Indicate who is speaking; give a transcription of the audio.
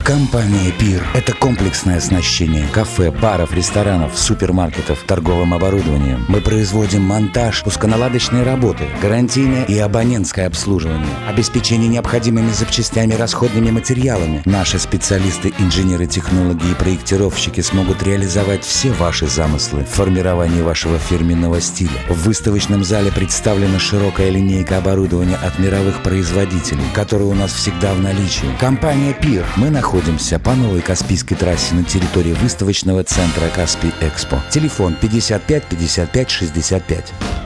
Speaker 1: Компания «Пир» — это комплексное оснащение кафе, баров, ресторанов, супермаркетов, торговым оборудованием. Мы производим монтаж, пусконаладочные работы, гарантийное и абонентское обслуживание, обеспечение необходимыми запчастями и расходными материалами. Наши специалисты, инженеры, технологи и проектировщики смогут реализовать все ваши замыслы в формировании вашего фирменного стиля. В выставочном зале представлена широкая линейка оборудования от мировых производителей, которые у нас всегда в наличии. Компания «Пир». Мы находимся по новой Каспийской трассе на территории выставочного центра «Каспий Экспо». Телефон 55 55 65.